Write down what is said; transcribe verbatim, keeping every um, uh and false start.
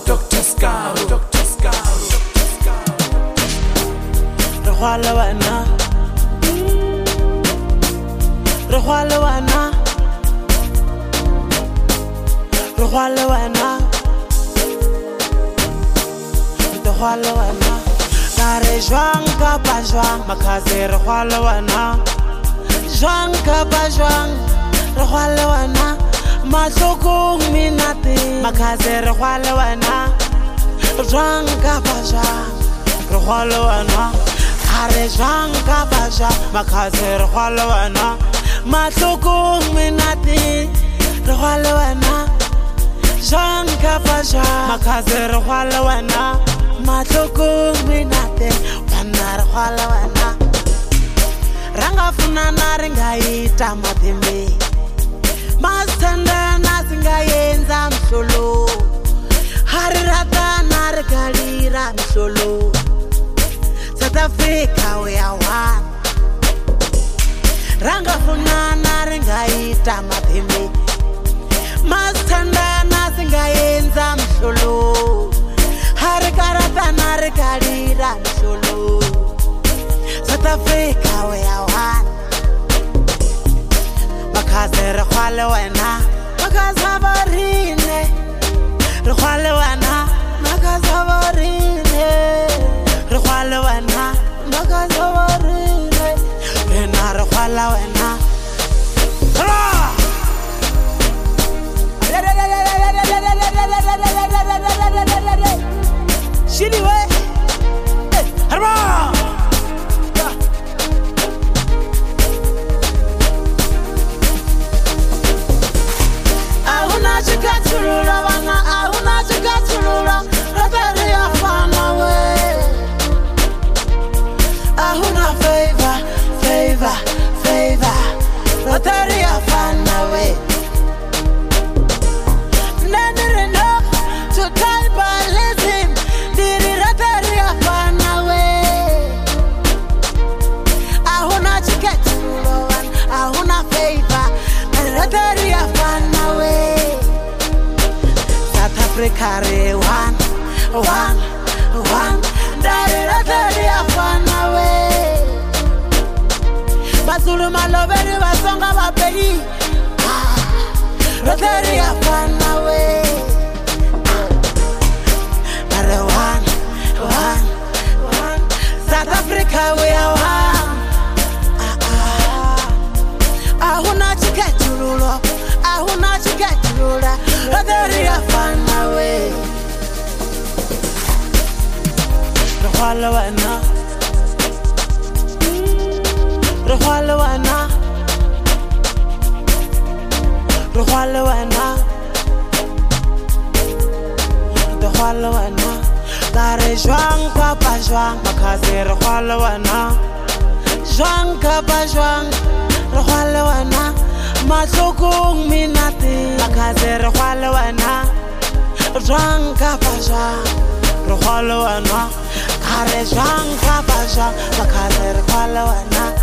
Doctor Scar, Doctor Scar, Rwala wana, Rwala wana, Rwala wana, Rwala wana. Kare jwang ka pa jwang, makaze rwala wana. Jwang ka pa jwang, rwala wana. Matlokong minate, makaze rwala wana. Jwang ka pa jwang, rwala wana. Kare jwang ka pa jwang, makaze rwala wana. Matlokong minate, rwala wana. Jwang ka pa jwang, makaze rwala wana. Matlokong minate, wana rwala wana. Ranga funana ringaita mathimbi, masthanda nasingayenza mhlolo. Hari rata narigalira mhlolo. South Africa we are one. Ranga funana ringaita mathimbi, masthanda nasingayenza mhlolo. Hari karata narigalira mhlolo. South Africa we are one. Makaze rwala wana, makaze varine. Rwala wana, makaze varine. Rwala wana, makaze varine. Ena rwala wana. Shini we, harba. Ahuna chikatulula wana, ahuna chikatulula, ratari afana we. Ahuna favor, favor, favor, ratari afana we. Nenere no, to tribalism, diri ratari afana we. Ahuna chikatulula wana, ahuna favor, ratari afana we. South Africa re one, one, one. Dari ratari afana we. Basulu maloveri basonga bapeli. Ratari afana we. Dari one, one, one. South Africa we are one. Ahuna chikatululo, ahuna chikatulula, ratari afana we. Rwala wana, rwala wana, rwala wana, rwala wana. Kare jwang ka pa jwang, makaze rwala wana. Jwang ka pa jwang, rwala wana. Matlokong minate, makaze rwala wana. Jwang ka pa jwang, rwala wana. Kare jwang ka pa jwang, makaze rwala wana.